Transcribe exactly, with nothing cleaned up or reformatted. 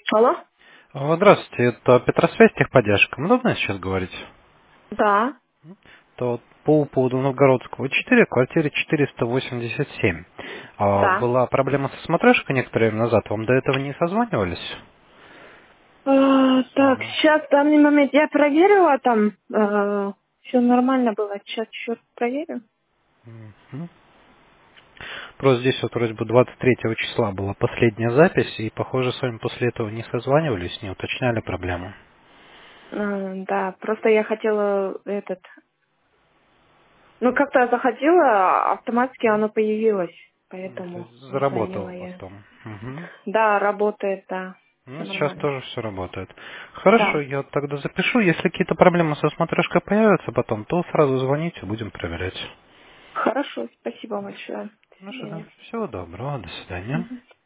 Алло? О, Здравствуйте, это Петросвязь, техподдержка. Удобно сейчас говорить? Да, То по поводу Новгородского четыре, квартире четыреста восемьдесят семь. А, да. Была проблема со смотрешкой некоторое время назад. Вам до этого не созванивались? А, так, Ага. сейчас, в данный момент я проверила там, все нормально было. Сейчас еще проверю. Мгм. Просто здесь вот вроде бы двадцать третьего числа была последняя запись, и, похоже, с вами после этого не созванивались, не уточняли проблему. А, да, просто я хотела этот... Ну, как-то я заходила, автоматически оно появилось, То поэтому есть звонила заработало я. потом. Мгм. Да, работает, да, все Ну, сейчас нормально. тоже все работает. Хорошо, Да, я тогда запишу. Если какие-то проблемы со смотрешкой появятся потом, то сразу звоните, будем проверять. хорошо, спасибо большое. До Ну что, свидания. всего доброго, до свидания. Мгм.